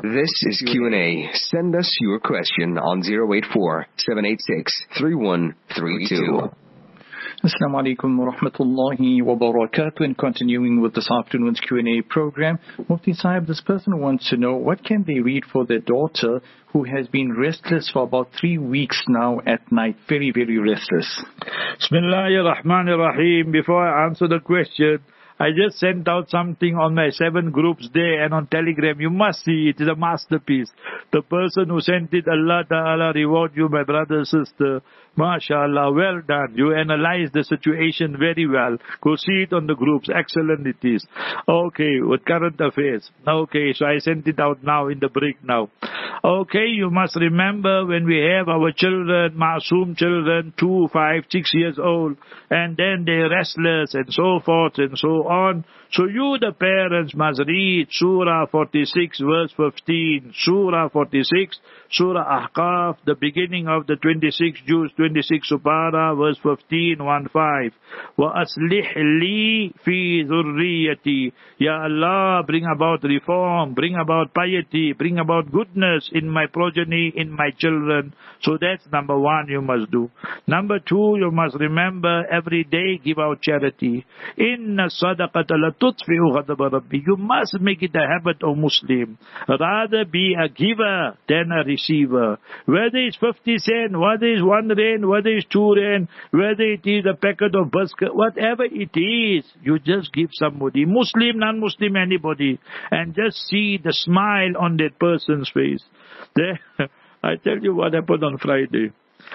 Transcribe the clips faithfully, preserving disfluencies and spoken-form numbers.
This is Q and A. Send us your question on zero eight four, seven eight six, three one three two. Assalamu alaikum wa rahmatullahi wa barakatuh. And continuing with this afternoon's Q and A program, Mufti Sahib, this person wants to know what can they read for their daughter who has been restless for about three weeks now at night, very, very restless. Bismillahir Rahmanir Rahim. Before I answer the question, I just sent out something on my seven groups there and on Telegram. You must see it. It's a masterpiece. The person who sent it, Allah Ta'ala reward you, my brother, sister. MashaAllah, well done. You analyze the situation very well. Go see it on the groups. Excellent it is. Okay, with current affairs. Okay, so I sent it out now in the break now. Okay, you must remember when we have our children, masoom children, two, five, six years old, and then they're restless and so forth and so on. So you, the parents, must read Surah forty-six, verse fifteen. Surah forty-six, Surah Ahqaf, the beginning of the twenty-sixth juz, twenty-sixth Supara, verse fifteen, one five. وَأَصْلِحْ لِي فِي ذُرِّيَّتِي. Ya Allah, bring about reform, bring about piety, bring about goodness in my progeny, in my children. So that's number one you must do. Number two, you must remember every day give out charity. Inna sadaqata la tutfi'u ghadaba rabbi. You must make it a habit of Muslim. Rather be a giver than a receiver. Whether it's fifty cents, whether it's one rand, whether it's two rand, whether it is a packet of biscuit, whatever it is, you just give somebody, Muslim, non-Muslim, anybody, and just see the smile on that person's face. There, I tell you what happened on Friday.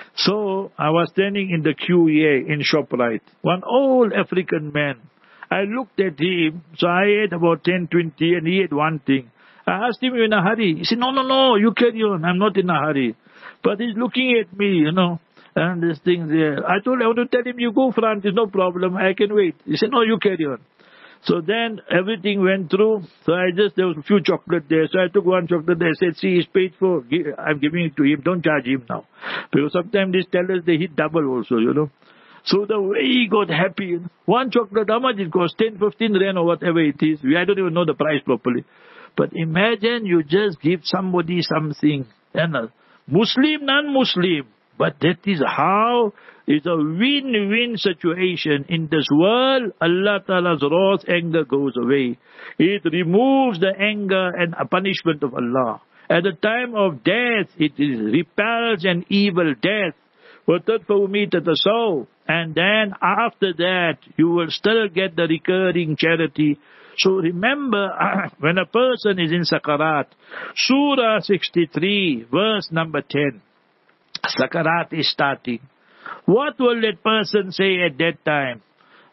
So, I was standing in the queue here in ShopRite. One old African man. I looked at him, so I ate about ten, twenty, and he ate one thing. I asked him, "You in a hurry?" He said, "No, no, no, you carry on, I'm not in a hurry." But he's looking at me, you know, and this thing there. I told him, I want to tell him, "You go front, there's no problem, I can wait." He said, "No, you carry on." So then everything went through. So I just, there was a few chocolate there. So I took one chocolate there. I said, "See, he's paid for. I'm giving it to him. Don't charge him now." Because sometimes these tellers, they hit double also, you know. So the way he got happy, one chocolate, how much it cost? ten, fifteen rand or whatever it is. I don't even know the price properly. But imagine you just give somebody something. And a Muslim, non-Muslim. But that is how it's a win-win situation. In this world, Allah Ta'ala's wrath, anger goes away. It removes the anger and punishment of Allah. At the time of death, it is repels an evil death. And then after that, you will still get the recurring charity. So remember, when a person is in Sakarat, Surah sixty-three, verse number ten, Sakarat is starting. What will that person say at that time?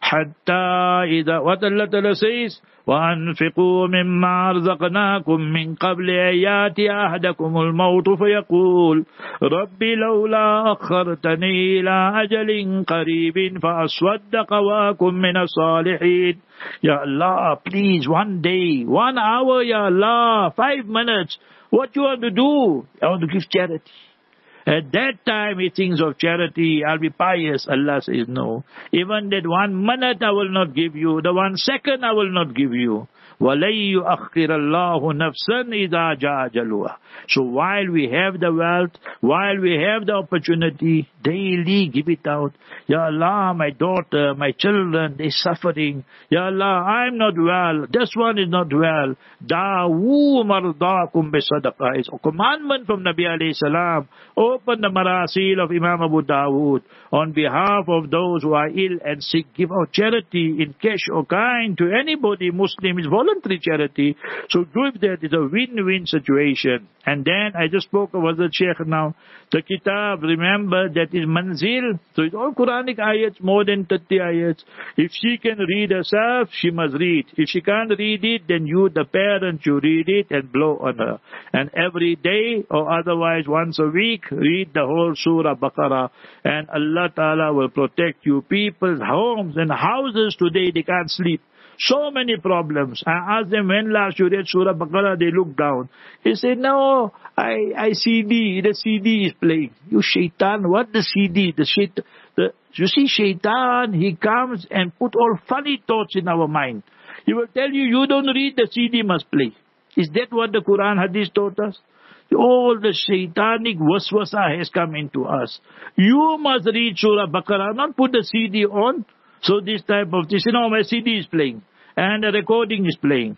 Hatta ida, what Allah Ta'ala says? وَأَنْفِقُوا مِمَّا رَزَقْنَاكُمْ مِنْ قَبْلِ أَنْ يَأْتِيَ أَحَدَكُمُ الْمَوْتُ فَيَقُولُ رَبِّ لَوْلَا أَخَّرْتَنِي إِلَىٰ أَجَلٍ قَرِيبٍ فَأَصَّدَّقَ وَأَكُن مِّنَ الصَّالِحِينَ. Ya Allah, please, one day, one hour, Ya Allah, five minutes. What you want to do? I want to give charity. At that time he thinks of charity, I'll be pious. Allah says no. Even that one minute I will not give you. The one second I will not give you. وَلَن يُؤَخِّرَ اللَّهُ نَفْسًا إِذَا جَاءَ أَجَلُهَا. So while we have the wealth, while we have the opportunity, daily give it out. Ya Allah, my daughter, my children, they're suffering. Ya Allah, I'm not well. This one is not well. Da'u mardakum bisadaqah. It's a commandment from Nabi alayhi salam. Open the marasil of Imam Abu Dawood. On behalf of those who are ill and sick, give out charity in cash or kind to anybody. Muslim is voluntary charity. So give that. It's a win-win situation. And then I just spoke about the Sheikh now. The kitab, remember, that is manzil. So it's all Quranic ayats, more than thirty ayats. If she can read herself, she must read. If she can't read it, then you, the parent, you read it and blow on her. And every day, or otherwise once a week, read the whole Surah Baqarah. And Allah Ta'ala will protect you. People's homes and houses today, they can't sleep. So many problems. I asked them, when last you read Surah Baqarah, they looked down. He said, no, I, I C D, the C D is playing. You shaitan, what the C D? The shaitan, the, you see shaitan, he comes and put all funny thoughts in our mind. He will tell you, you don't read, the C D must play. Is that what the Quran Hadith taught us? All the shaitanic waswasa has come into us. You must read Surah Baqarah, not put the C D on. So this type of this, you know, my C D is playing and the recording is playing.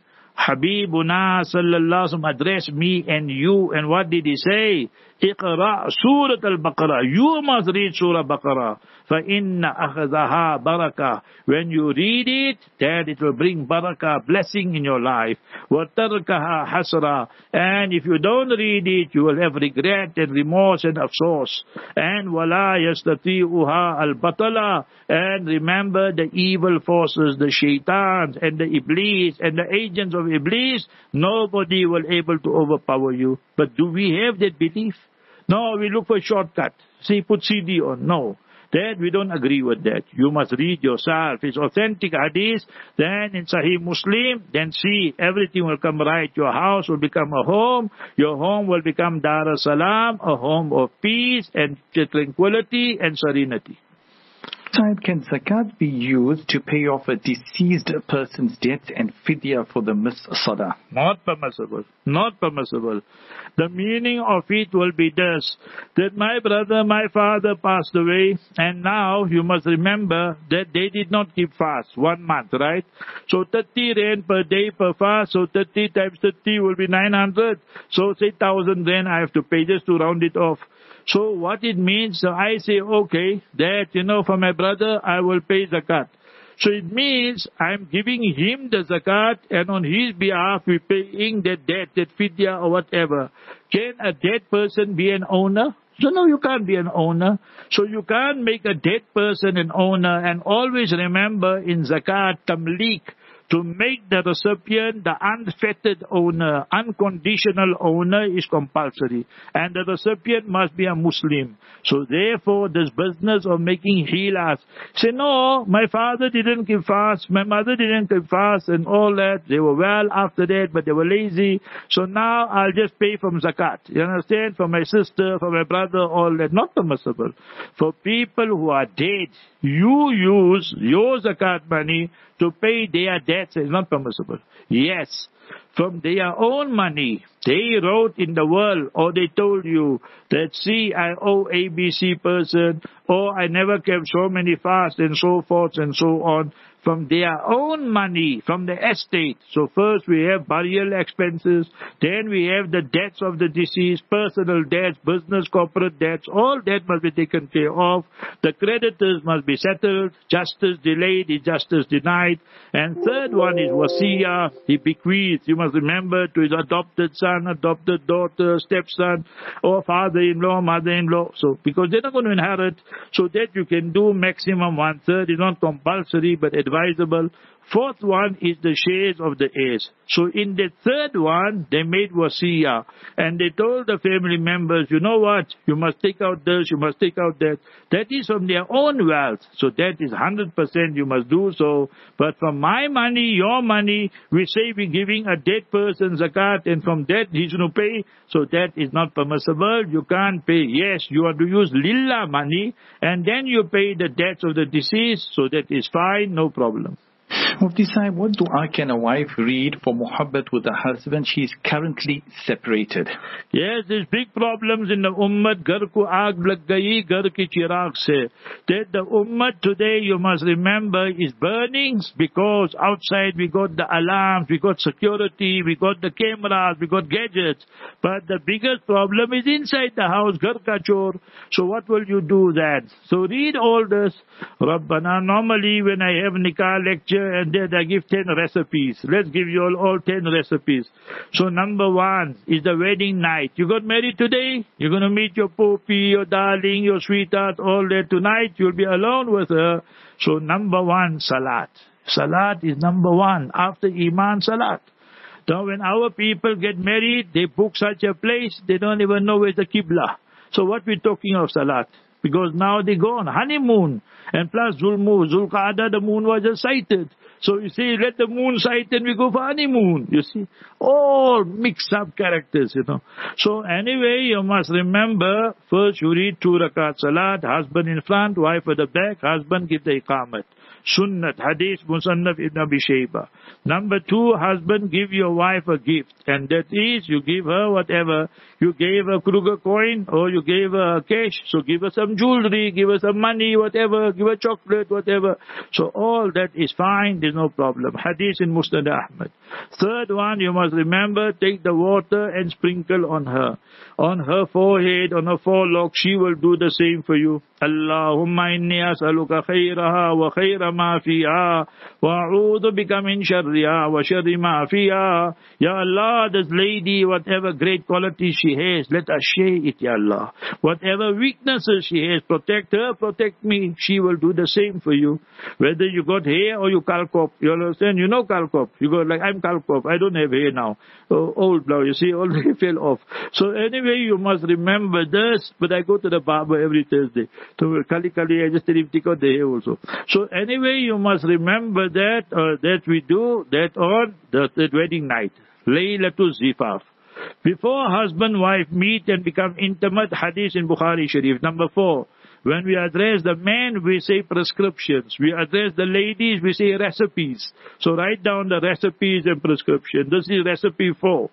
Habibuna sallallahu alaihi wasallam addressed me and you, and what did he say? Iqra Surah Al-Baqarah. You must read Surah Baqarah. فَإِنَّ أَخَذَهَا barakah. When you read it, then it will bring barakah, blessing in your life. وَتَرْكَهَا hasra. And if you don't read it, you will have regret and remorse and afsoos. And وَلَا يَسْتَطِيعُهَا الْبَطَلَةِ. And remember the evil forces, the shaitans and the iblis and the agents of iblis, nobody will able to overpower you. But do we have that belief? No, we look for a shortcut. See, put C D on. No. That we don't agree with that. You must read yourself. It's authentic hadith. Then in Sahih Muslim, then see, everything will come right. Your house will become a home. Your home will become Dar as-Salam, a home of peace and tranquility and serenity. Sahib, can zakat be used to pay off a deceased person's debts and fidya for the missed salah? Not permissible. Not permissible. The meaning of it will be this, that my brother, my father passed away, and now you must remember that they did not keep fast one month, right? So thirty rand per day per fast, so thirty times thirty will be nine hundred. So say one thousand rand I have to pay just to round it off. So what it means, so I say, okay, that, you know, for my brother, I will pay zakat. So it means I'm giving him the zakat, and on his behalf we're paying that debt, that fidya or whatever. Can a dead person be an owner? So no, you can't be an owner. So you can't make a dead person an owner. And always remember in zakat, tamlik, to make the recipient the unfettered owner, unconditional owner is compulsory. And the recipient must be a Muslim. So therefore, this business of making hilas, say, no, my father didn't keep fast, my mother didn't keep fast and all that. They were well after that, but they were lazy. So now I'll just pay from zakat. You understand? For my sister, for my brother, all that. Not permissible. For people who are dead, you use your zakat money to pay their debts. Is not permissible. Yes, from their own money, they wrote in the world, or they told you that, see, I owe A B C person, or I never kept so many fasts and so forth and so on. From their own money, from the estate. So first we have burial expenses, then we have the debts of the deceased, personal debts, business, corporate debts, all that must be taken care of. The creditors must be settled, justice delayed is justice denied. And third one is wasiyah, he bequeaths. You must remember to his adopted son, adopted daughter, stepson, or father-in-law, mother-in-law. So because they're not going to inherit, so that you can do maximum one-third. It's not compulsory, but advisable. Fourth one is the shares of the heirs. So in the third one, they made wasiyah. And they told the family members, you know what, you must take out this, you must take out that. That is from their own wealth. So that is one hundred percent you must do so. But from my money, your money, we say we're giving a dead person zakat, and from that he's going to pay. So that is not permissible. You can't pay. Yes, you have to use lillah money, and then you pay the debts of the deceased. So that is fine, no problem. Mufti Sahib, what dua can a wife read for muhabbat with her husband? She is currently separated. Yes, there's big problems in the ummah. Ghar ko aag lag gayi, ghar ki chirag se. That the ummah today, you must remember, is burning because outside we got the alarms, we got security, we got the cameras, we got gadgets. But the biggest problem is inside the house, ghar ka chor. So what will you do then? So read all this. Rabbana, normally when I have nikah lecture, and then I give ten recipes. Let's give you all, all ten recipes. So number one is the wedding night. You got married today? You're going to meet your poopy, your darling, your sweetheart, all that. Tonight you'll be alone with her. So number one, salat. Salat is number one. After Iman, salat. Now when our people get married, they book such a place, they don't even know where's the Qibla. So what we're talking of salat? Because now they go on honeymoon. And plus Zulmu, Zulqa'dah, the moon was just sighted. So you see, let the moon sight and we go for honeymoon. You see, all mixed up characters, you know. So anyway, you must remember, first you read two rakat salat, husband in front, wife at the back, husband give the iqamat. Sunnat, Hadith Musannaf Ibn Abi Shayba. Number two, husband, give your wife a gift, and that is, you give her whatever. You gave her Kruger coin, or you gave her cash, so give her some jewelry, give her some money, whatever, give her chocolate, whatever. So all that is fine, there's no problem. Hadith in Musnad Ahmad. Third one, you must remember, take the water and sprinkle on her. On her forehead, on her forelock, she will do the same for you. Allahumma inni as'aluka khayraha wa khayra ma fiha wa a'udhu bika min sharriha wa sharri ma fiha. Ya Allah, this lady, whatever great qualities she has, let us share it, Ya Allah. Whatever weaknesses she has, protect her, protect me. She will do the same for you. Whether you got hair or you kalkop, you understand? You know kalkop. You go like, I'm kalkop, I don't have hair now. Oh, old blow, you see, already fell off. So anyway, you must remember this, but I go to the barber every Thursday. So Kali Kali, I just tell him take out the hair also. So anyway, you must remember that, uh, that we do that on the, the wedding night. Laylatul Zifaf. Before husband wife meet and become intimate, hadith in Bukhari Sharif. Number four, when we address the men, we say prescriptions. We address the ladies, we say recipes. So write down the recipes and prescription. This is recipe four.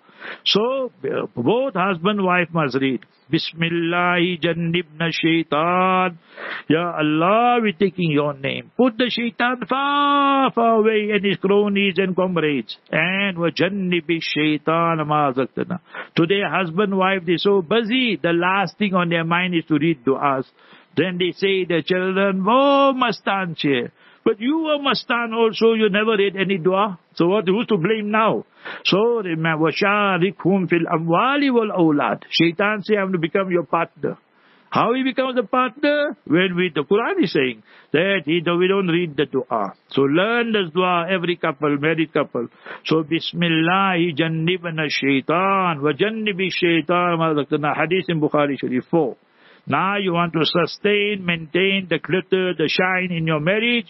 So both husband and wife must read. Bismillahi jannibna shaitan. Ya Allah, we're taking your name. Put the shaitan far, far away and his cronies and comrades. And wa jannibi shaitan ma zaktana. Today husband and wife, they're so busy. The last thing on their mind is to read du'as. Then they say the children, oh, Mastan chair. But you were Mastan also, you never read any dua. So what, who's to blame now? So remember, وَشَارِكْهُمْ فِي الْأَمْوَالِ وَالْأَوْلَادِ. Shaitan say, I'm to become your partner. How he becomes a partner? When we, the Quran is saying that he, we don't read the dua. So learn this dua, every couple, married couple. So Bismillahi jannibna shaitan, wa jannibi shaitan, hadith in Bukhari Sharif four. Now you want to sustain, maintain the glitter, the shine in your marriage.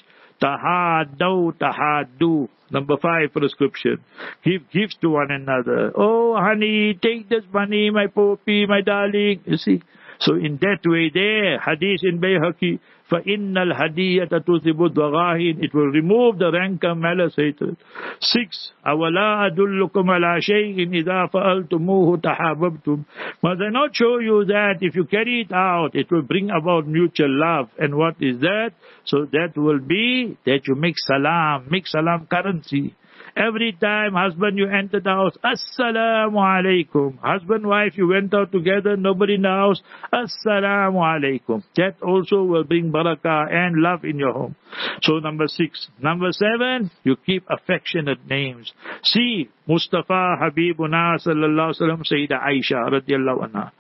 Tahaddu, tahaddu. Number five, prescription. Give gifts to one another. Oh, honey, take this money, my poppy, my darling. You see? So in that way there, hadith in Bayhaqi, فَإِنَّ الْهَدِيَّةَ تُذْهِبُ الضَّغَائِنِ. It will remove the rancor, malice, hatred. Six, أَوَلَا أَدُلُّكُمْ عَلَى شَيْءٍ إِذَا فَأَلْتُمُوهُ تَحَابَبْتُمْ. Must I not show you that if you carry it out, it will bring about mutual love. And what is that? So that will be that you make salam, make salam currency. Every time, husband, you enter the house, Assalamu alaikum. Husband, wife, you went out together, nobody in the house, Assalamu alaikum. That also will bring barakah and love in your home. So number six. Number seven, you keep affectionate names. See, Mustafa Habibuna sallallahu alaihi wasallam, Sayyidah Aisha radiallahu anha.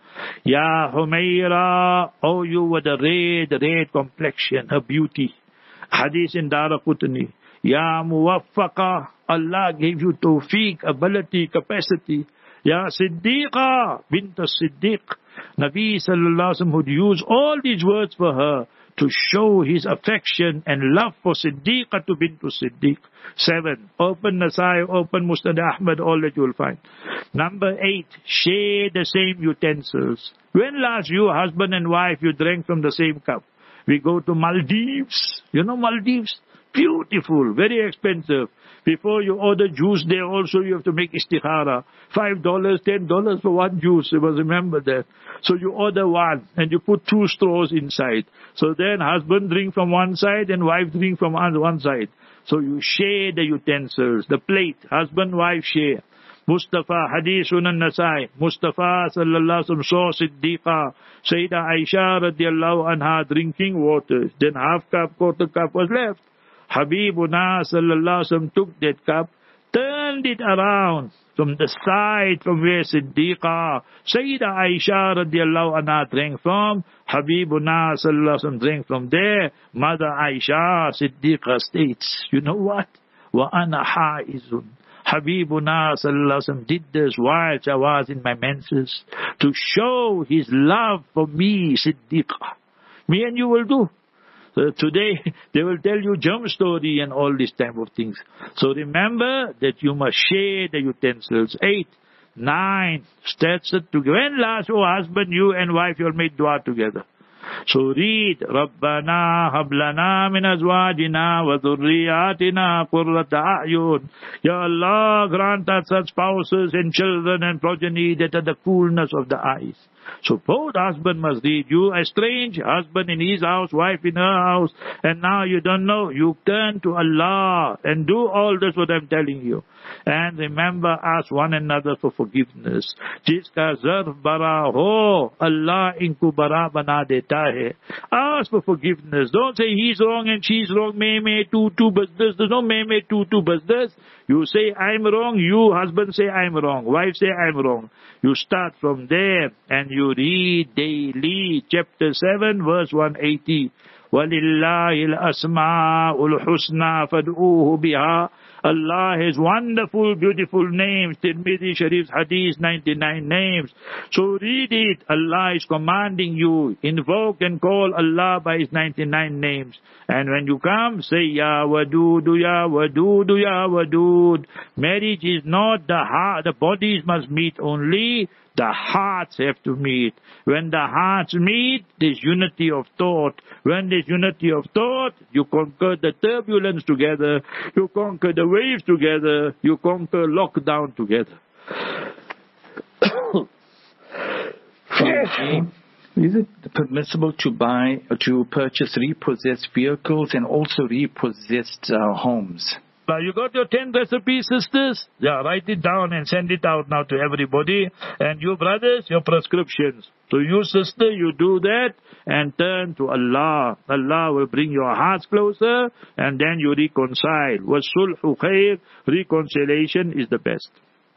Ya Humaira, oh, you were the red, red complexion, her beauty. Hadith in Daraqutni. Ya Muwaffaqa, Allah gave you tawfiq, ability, capacity. Ya Siddiqa, bint Siddiq. Nabi sallallahu alaihi wasallam would use all these words for her to show his affection and love for Siddiqa to bint Siddiq. Seven, open Nasai, open Musnad Ahmad, all that you will find. Number eight, share the same utensils. When last you, husband and wife, you drank from the same cup? We go to Maldives. You know Maldives? Beautiful, very expensive. Before you order juice there also you have to make istikhara. Five dollars, ten dollars for one juice. You must remember that. So you order one and you put two straws inside. So then husband drink from one side and wife drink from one side. So you share the utensils, the plate. Husband, wife share. Mustafa, Hadith Sunan Nasai. Mustafa sallallahu alaihi wasallam saw Siddiqa, Sayyidah Aisha radiallahu anha drinking water. Then half cup, quarter cup was left. Habibuna sallallahu alaihi wasallam took that cup, turned it around from the side from where Siddiqa, Sayyidah Aisha radiallahu anha drank from. Habibuna sallallahu alaihi wasallam drank from there. Mother Aisha Siddiqa states, you know what? Wa ana haizun. Habibuna sallallahu alaihi wasallam did this while I was in my menses to show his love for me, Siddiqa. Me and you will do. So today, they will tell you germ story and all these type of things. So remember that you must share the utensils. Eight, nine, that's it together. When last, oh husband, you and wife, you all made dua together. So read, Rabbana hablana min azwajina wa dhurriyatina qurrata a'yun. Ya Allah, grant us such spouses and children and progeny that are the coolness of the eyes. So both husband must read. You a strange husband in his house, wife in her house, and now you don't know. You turn to Allah and do all this what I'm telling you. And remember, ask one another for forgiveness. Jiska zarf bara ho, Allah inku bara bana deta hai. Ask for forgiveness. Don't say he's wrong and she's wrong. Me me tu tu basdas. There's no me me tu tu basdas. You say I'm wrong. You husband say I'm wrong. Wife say I'm wrong. You start from there and you read daily. Chapter seven, verse one eighty. وَلِلَّهِ الْأَسْمَاءُ الْحُسْنَى فَادْعُوهُ بِهَا. Allah has wonderful, beautiful names. Tirmidhi Sharif's Hadith, ninety-nine names. So read it. Allah is commanding you. Invoke and call Allah by His ninety-nine names. And when you come, say, Ya Wadudu, Ya Wadudu, Ya Wadud. Marriage is not the heart. The bodies must meet only. The hearts have to meet. When the hearts meet, there's unity of thought. When there's unity of thought, you conquer the turbulence together. You conquer the waves together. You conquer lockdown together. Is it permissible to buy, to purchase repossessed vehicles and also repossessed uh, homes? Now you got your ten recipes, sisters? Yeah, write it down and send it out now to everybody. And you brothers, your prescriptions. So you sister, you do that and turn to Allah. Allah will bring your hearts closer and then you reconcile. وَالصُّلْحُ خَيْرٌ. Reconciliation is the best.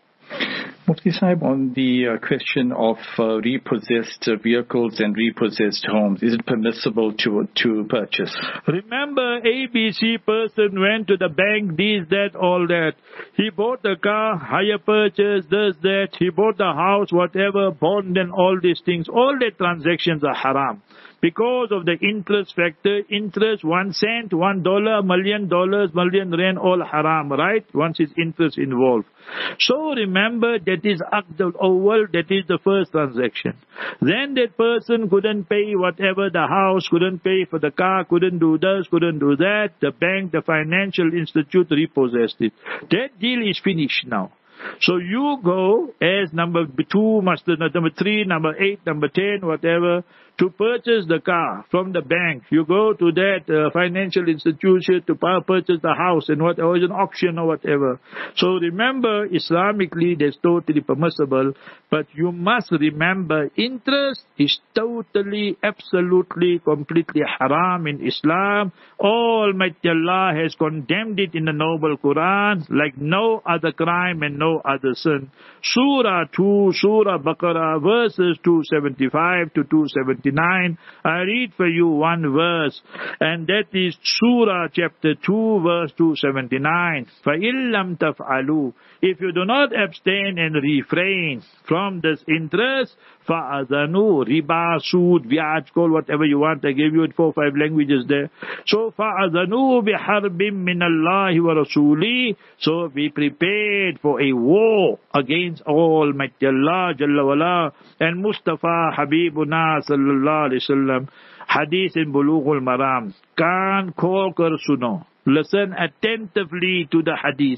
Mufti Sahib, on the uh, question of uh, repossessed uh, vehicles and repossessed homes, is it permissible to to purchase? Remember, A B C person went to the bank, this, that, all that. He bought the car, hire purchase, this, that. He bought the house, whatever, bond and all these things. All the transactions are haram. Because of the interest factor, interest, one cent, one dollar, million dollars, million rand, all haram, right? Once it's interest involved. So remember, that is Aqd al-Awwal, that is the first transaction. Then that person couldn't pay whatever, the house, couldn't pay for the car, couldn't do this, couldn't do that. The bank, the financial institute repossessed it. That deal is finished now. So you go as number two, number three, number eight, number ten, whatever, to purchase the car from the bank. You go to that uh, financial institution to purchase the house and what, or an auction or whatever. So remember, Islamically, that's totally permissible, but you must remember, interest is totally, absolutely, completely haram in Islam. Almighty Allah has condemned it in the Noble Quran like no other crime and no other sin. Surah two, Surah Baqarah, verses two seventy-five to two seventy-nine. I read for you one verse, and that is Surah chapter two, verse two seventy-nine. فَإِن لَمْ تَفْعَلُوا. If you do not abstain and refrain from this interest, فَأَذَنُوا riba, sood, vyaj, call whatever you want. I gave you it four or five languages there. So فَأَذَنُوا بِحَرْبٍ مِّنَ اللَّهِ وَرَسُولِهِ. So be prepared for a war against Almighty Allah Jalla wala and Mustafa Habibuna sallallahu alaihi wasallam. Hadith in Bulughul Maram. Kan khol kar suno. Listen attentively to the hadith.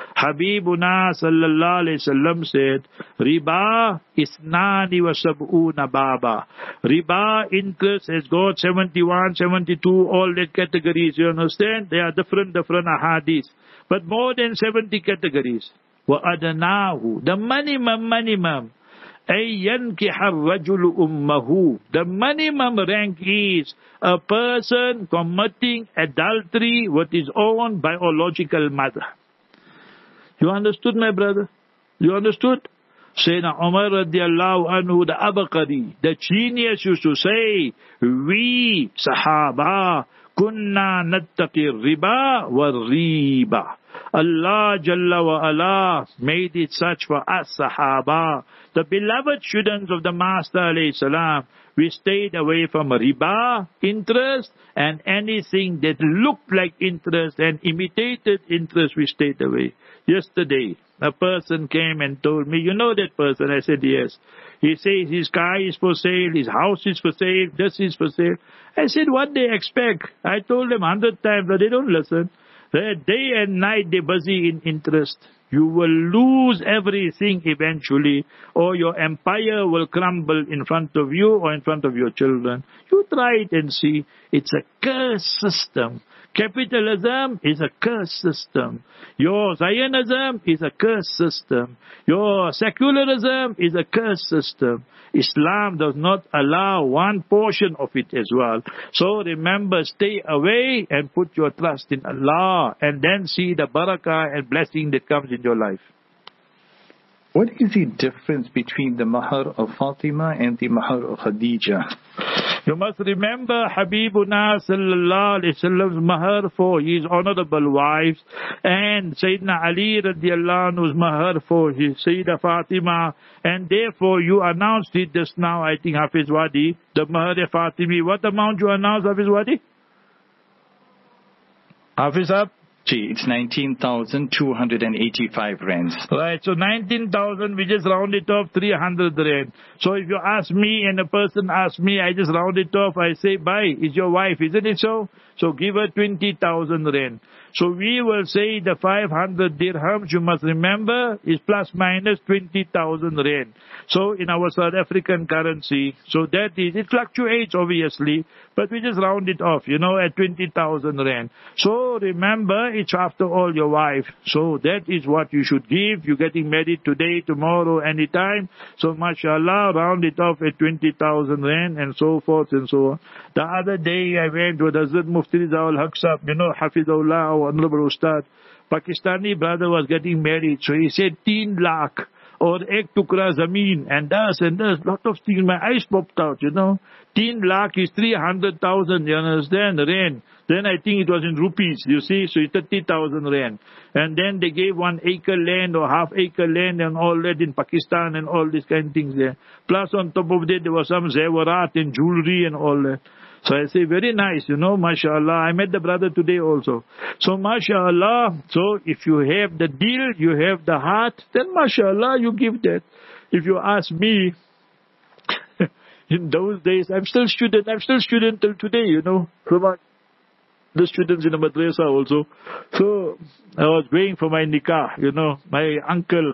Habibuna sallallahu alayhi wasallam said, Riba isnani wa sab'una baba. Riba, interest, has got seventy-one, seventy-two, all that categories, you understand? They are different, different ahadith. But more than seventy categories. Wa adanahu, the minimum, minimum. أَن يَنْكِحَ الرَّجُلُ أُمَّهُ. The minimum rank is a person committing adultery with his own biological mother. You understood, my brother? You understood? Sayyidina Umar radiallahu anhu, the Abaqari, the genius, used to say, we, Sahaba, kunna nattaqi riba wa riba. Allah Jalla wa ala made it such for us, Sahaba. The beloved students of the Master alayhi salam, we stayed away from riba, interest, and anything that looked like interest and imitated interest, we stayed away. Yesterday, a person came and told me, you know that person? I said, yes. He says his car is for sale, his house is for sale, this is for sale. I said, what they expect? I told them a hundred times, but they don't listen. They're day and night, they're busy in interest. You will lose everything eventually, or your empire will crumble in front of you or in front of your children. You try it and see. It's a cursed system. Capitalism is a cursed system. Your Zionism is a cursed system. Your secularism is a cursed system. Islam does not allow one portion of it as well. So remember, stay away and put your trust in Allah, and then see the barakah and blessing that comes in your life. What is the difference between the mahar of Fatima and the mahar of Khadija? You must remember Habibuna sallallahu alayhi wasallam's mahar for his honorable wives, and Sayyidina Ali radiallahu anhu's mahar for his Sayyidah Fatima, and therefore you announced it just now, I think, Hafiz Wadi, the mahar of Fatimi. What amount you announced, Hafiz Wadi? Hafiz up? Gee, it's nineteen thousand two hundred eighty-five rands. Right, so nineteen thousand, we just round it off, three hundred rand. So if you ask me and a person asks me, I just round it off, I say, bye, it's your wife, isn't it so? So give her twenty thousand rand. So we will say the five hundred dirhams, you must remember, is plus minus twenty thousand rand. So in our South African currency, so that is, it fluctuates obviously, but we just round it off, you know, at twenty thousand rand. So remember, it's after all your wife. So that is what you should give. You're getting married today, tomorrow, anytime. So mashallah, round it off at twenty thousand rand and so forth and so on. The other day I went with Hazrat Mufti Rizal Haq Sahab, you know, Hafizullah, our honorable Ustad. Pakistani brother was getting married. So he said, teen lakh. Or ek tukra zameen, and das and das, lot of things. My eyes popped out, you know. Teen lakh is three hundred thousand, you understand, rand. Then I think it was in rupees, you see, so it's thirty thousand rand. And then they gave one acre land or half acre land and all that in Pakistan and all these kind of things there. Plus on top of that, there was some zewarat and jewelry and all that. So I say, very nice, you know, mashallah. I met the brother today also. So mashallah, so if you have the deal, you have the heart, then mashallah, you give that. If you ask me, in those days, I'm still student, I'm still student till today, you know. The students in the madrasa also. So I was going for my nikah, you know. My uncle,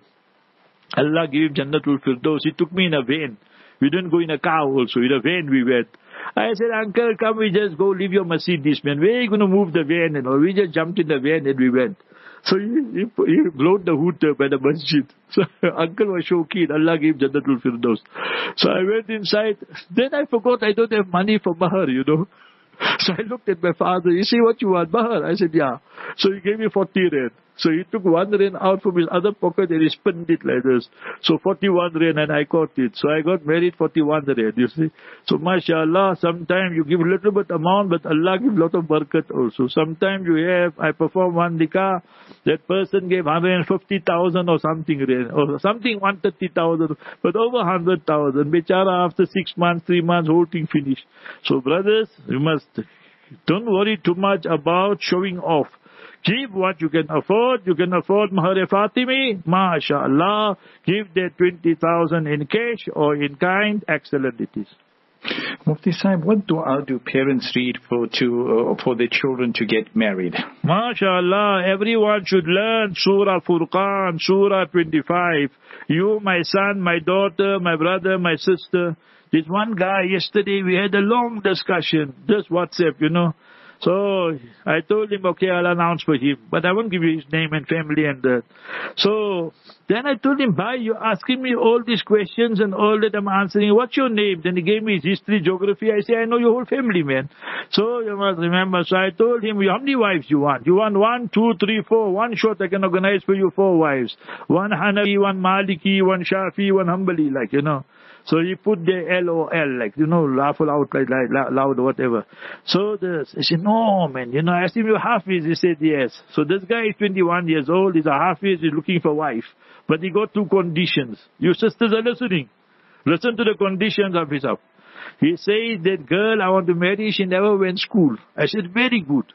Allah gave Jannatul Firdaus, he took me in a van. We didn't go in a car also, in a van we went. I said, uncle, come, we just go leave your Mercedes, man. Where are you going to move the van and all? We just jumped in the van and we went. So he, he, he blowed the hood by the masjid. So uncle was so keen. Allah gave Jannatul Firdaus. So I went inside. Then I forgot I don't have money for mahar, you know. So I looked at my father. He said, what you want, mahar? I said, yeah. So he gave me forty rand. So he took one rand out from his other pocket and he spent it like this. So forty-one rand, and I caught it. So I got married forty-one rand, you see. So mashallah, sometimes you give a little bit amount, but Allah gives a lot of barakat also. Sometimes you have, I perform one nikah, that person gave one hundred fifty thousand or something rand, or something one hundred thirty thousand, but over one hundred thousand. Bechara, after six months, three months, whole thing finished. So brothers, you must, don't worry too much about showing off. Give what you can afford. You can afford Mahar Fatimi, mashallah. Give that twenty thousand in cash or in kind. Excellent it is. Mufti Sahib, what dua do parents read for to uh, for their children to get married? MashaAllah, everyone should learn Surah Furqan, Surah twenty-five. You, my son, my daughter, my brother, my sister. This one guy, yesterday we had a long discussion, just WhatsApp, you know. So I told him, okay, I'll announce for him, but I won't give you his name and family and that. So then I told him, bye, you're asking me all these questions and all that I'm answering. What's your name? Then he gave me his history, geography. I say, I know your whole family, man. So you must remember. So I told him, how many wives you want? You want one, two, three, four. One shot, I can organize for you four wives. One Hanafi, one Maliki, one Shafi, one Hanbali, like, you know. So he put the L O L, like, you know, laugh out like, like loud or whatever. So this, I said, no, man, you know, I asked him, you're Hafiz? He said, yes. So this guy is twenty-one years old, he's a Hafiz, he's looking for a wife. But he got two conditions. You sisters are listening. Listen to the conditions of his house. He says, that girl I want to marry, she never went to school. I said, very good.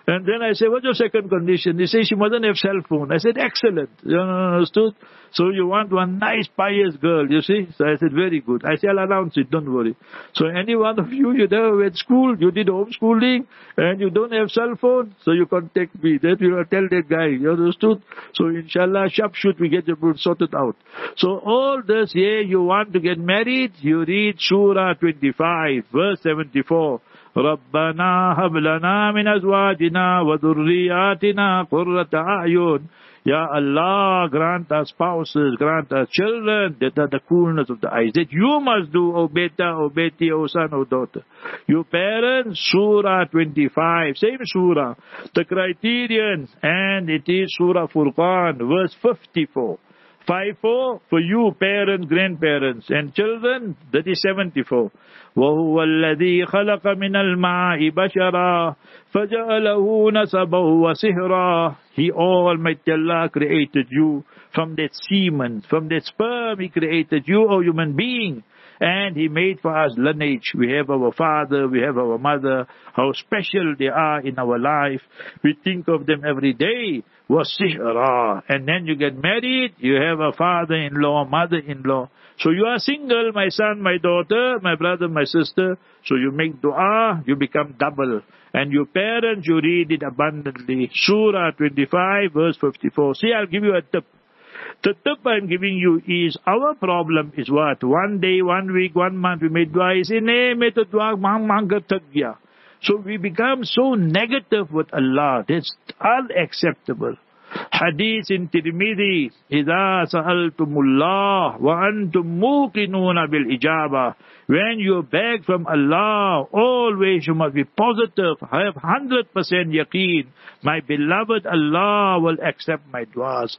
And then I said, what's your second condition? He said, she mustn't have cell phone. I said, excellent. You understood? So you want one nice, pious girl, you see? So I said, very good. I said, I'll announce it, don't worry. So any one of you, you never went to school, you did homeschooling, and you don't have cell phone, so you contact me. That you will tell that guy, you understood? So inshallah, sharp shoot, we get the book sorted out. So all this here, you want to get married, you read Surah twenty-five, verse seventy-four. رَبَّنَا هَبْ لَنَا مِنْ أَزْوَاجِنَا وَذُرِّيَّاتِنَا قُرَّةَ أَعْيُنٍ. Ya Allah, grant us spouses, grant us children that are the coolness of the eyes. That you must do, O beta, O beti, O son, O daughter. You parents, Surah twenty-five, same Surah. The criterion, and it is Surah Furqan, verse fifty-four. five four for you parents, grandparents, and children, that is seventy-four. وَهُوَ الَّذِي خَلَقَ مِنَ الْمَاءِ بَشَرًا فَجَعَلَهُ نَسَبًا وَسِحْرًا. He, Almighty Allah, created you from that semen, from that sperm. He created you, O human being. And He made for us lineage. We have our father, we have our mother, how special they are in our life. We think of them every day. وَسِحْرًا. And then you get married, you have a father-in-law, mother-in-law. So you are single, my son, my daughter, my brother, my sister. So you make dua, you become double. And your parents, you read it abundantly. Surah twenty-five, verse fifty-four. See, I'll give you a tip. The tip I'm giving you is, our problem is what? One day, one week, one month, we made dua. Is in dua, mang manga tagya. So we become so negative with Allah. That's unacceptable. Hadith in Tirmidhi, إِذَا سَأَلْتُمُ اللَّهِ وَأَنْتُمْ مُوقِنُونَ بِالْإِجَابَةِ. When you beg from Allah, always you must be positive, have one hundred percent yaqeen. My beloved Allah will accept my duas.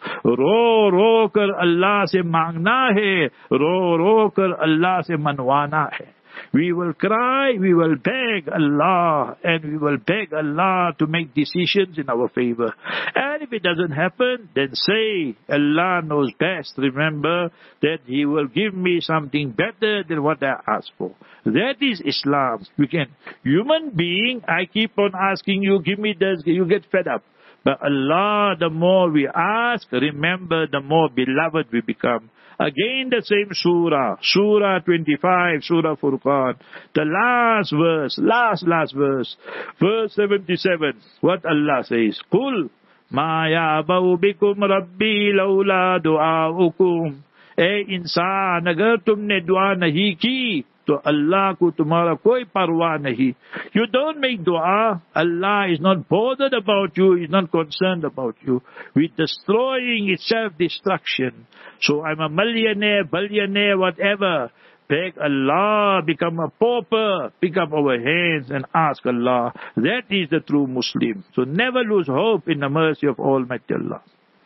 Ro ro kar Allah se mangna hai, ro ro kar Allah se manwana hai. We will cry, we will beg Allah, and we will beg Allah to make decisions in our favor. And if it doesn't happen, then say, Allah knows best. Remember that He will give me something better than what I asked for. That is Islam. We can, human being, I keep on asking you, give me this, you get fed up. But Allah, the more we ask, remember, the more beloved we become. Again the same surah, Surah twenty-five, Surah Furqan. The last verse, last, last verse, verse seventy-seven. What Allah says, قُلْ مَا يَعْبَوْ بِكُمْ رَبِّي لَوْلَا دُعَاؤُكُمْ. ए इंसान, अगर तुमने दुआ नहीं की, तो अल्लाह को तुम्हारा कोई परवाह नहीं. You don't make dua, Allah is not bothered about you, He's not concerned about you. With destroying is self-destruction. So I'm a millionaire, billionaire, whatever. Beg Allah, become a pauper, pick up our hands and ask Allah. That is the true Muslim. So never lose hope in the mercy of Almighty Allah.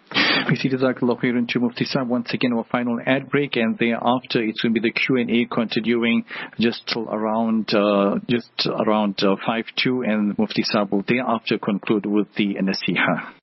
We see Jazakallah khairan to Mufti Sahib. Once again, our final ad break, and thereafter it's going to be the Q and A continuing just till around uh, just around uh, five two, and Mufti Sahib will thereafter conclude with the Nasiha.